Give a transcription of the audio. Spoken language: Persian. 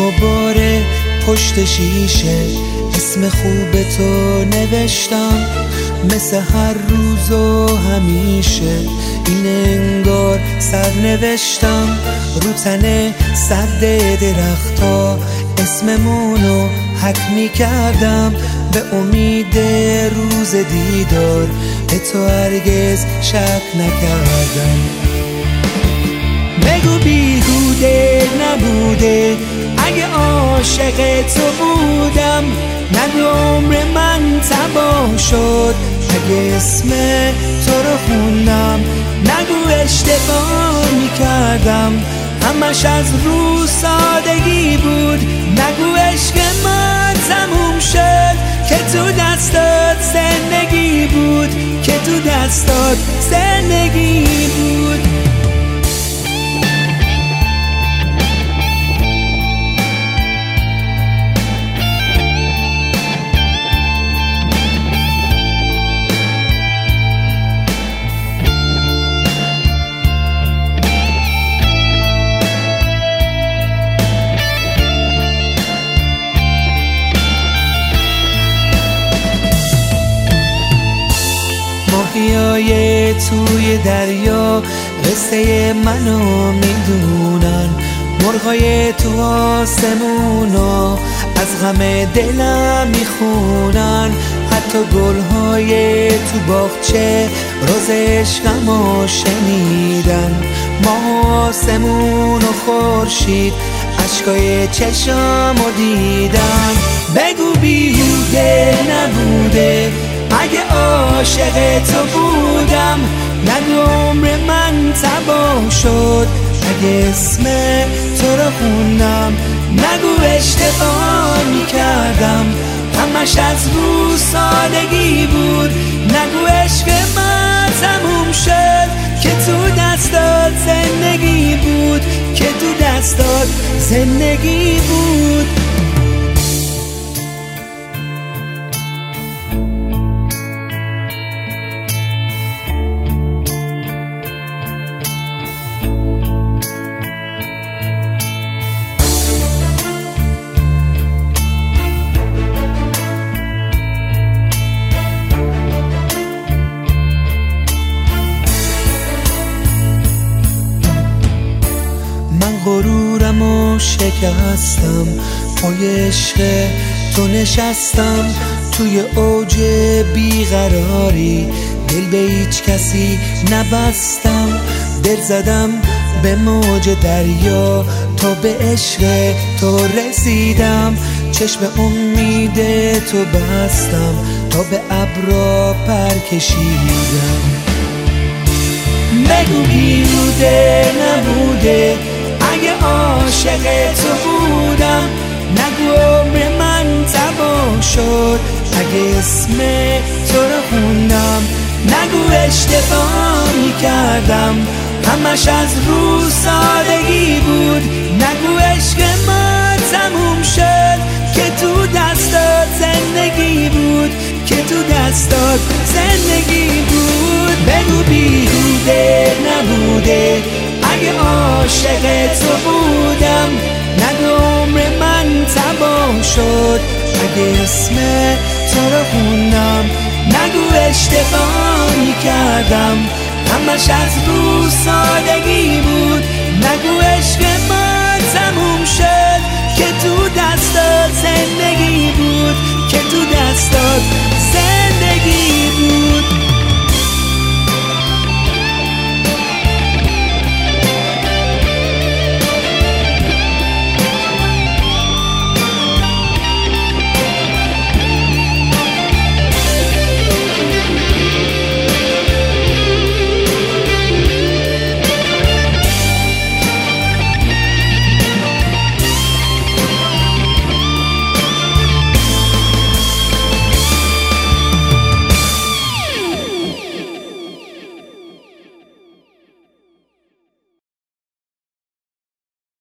دوباره پشت شیشه اسم خوب تو نوشتم، مثل هر روز و همیشه این انگار سرنوشتم. رو تن سرد درختا اسممونو حک میکردم، به امید روز دیدار به تو هرگز شک نکردم. بگو بیهوده نبوده اگه عاشق تو بودم، نگو عمر من تباه شد اگه اسم تو رو خوندم، نگو اشتباه میکردم همش از رو سادگی بود، نگو عشق ما تموم شد که تو دستات زندگی بود، که تو دستات زندگی بود. ماهیای توی دریا قصه منو میدونن، مرغای تو آسمونا از غم دلم میخونن، حتی گلهای تو باغچه راز عشقمو شنیدن. ماه آسمون و خورشید اشکای چشمو دیدن. بگو بیهوده نبوده اگه عاشق تو بودم، نگو عمر من تباه شد اگه اسم تو رو خوندم، نگو اشتباه میکردم همش از رو سادگی بود، نگو عشق من تموم شد که تو دستات زندگی بود، که تو دستات زندگی بود. غرورمو شکستم، پای عشق تو نشستم، توی اوج بیقراری دل به هیچ کسی نبستم، دل زدم به موج دریا تا به عشق تو رسیدم، چشم امید تو بستم تا به ابرا پر کشیدم. بگو بیهوده نبوده اگه عاشق تو بودم، نگو عمر من تباه شد اگه اسم تو رو خوندم، نگو اشتباه میکردم همش از رو سادگی بود، نگو عشق ما تموم شد که تو دستات زندگی بود، که تو دستات زندگی بود. بگو بیهوده نبوده اگه عاشق تو بودم، نگو عمر من تباه شد اگه اسم تو رو خوندم، نگو اشتباه میکردم همش از رو سادگی بود، نگو عشق ما تموم شد که تو دستات زندگی بود، که تو دستات زندگی بود.